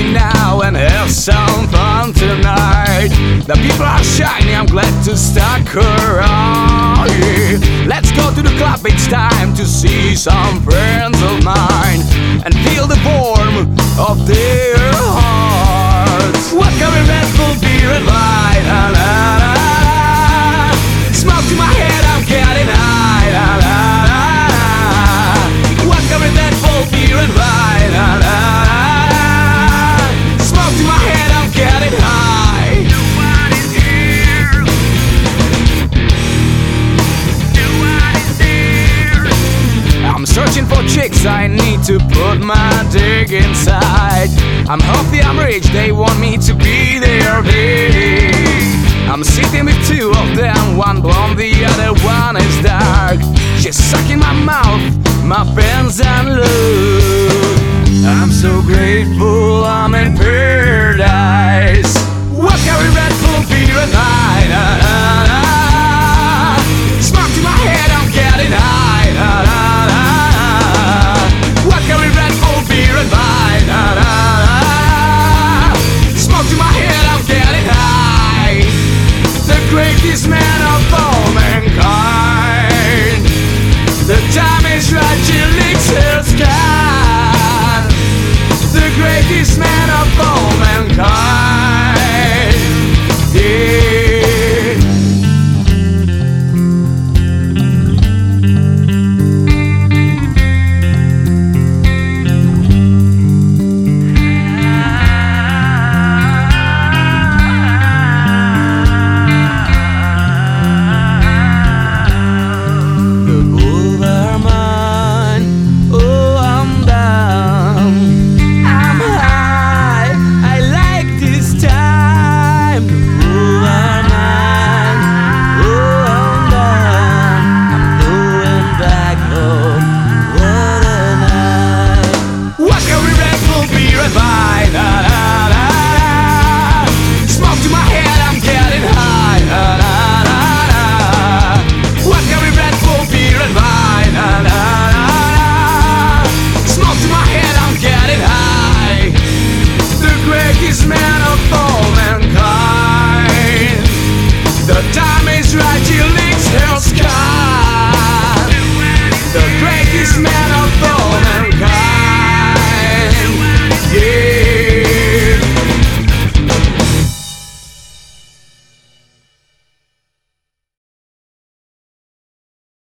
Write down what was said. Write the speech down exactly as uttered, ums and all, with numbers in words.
me now and have some fun tonight. The people are shiny, I'm glad to stuck around. Yeah. Let's go to the club, it's time to see some friends of mine and feel the warmth of their hearts. What can we Red Bull, beer and wine? La, la, la, la. Smoke to my head, I'm getting high. La, la, la, la. What can we Red Bull, beer and wine? La, la, la. Smoke to my head, I'm getting high. Nobody's here. Nobody's here. I'm searching for chicks, I need to put my dick inside. I'm healthy, I'm rich, they want me to be their dick. I'm sitting with two of them, one blonde, the other one is dark. She's sucking my mouth, my pants and love. I'm so grateful I'm in paradise. What can we Red Bull, beer and wine? La, la, la. Smoke to my head, I'm getting high. La, la, la, la. What can we Red Bull, beer and wine? La, la, la. Smoke to my head, I'm getting high. The greatest man of all mankind. The time is right, she licks her sky. The greatest man of all mankind. Yeah. The bulls are mine. Oh, I'm down. I'm high. I like this time. The bulls are mine. Oh, I'm down. I'm going back home. What a night. What can we Red Bull, beer and wine? La, la, la, la. Smoke to my head, I'm getting high. La, la, la, la. What can we Red Bull, beer and wine? La, la, la, la. Smoke to my head, I'm getting high. The greatest man of all mankind. The time is right, you live.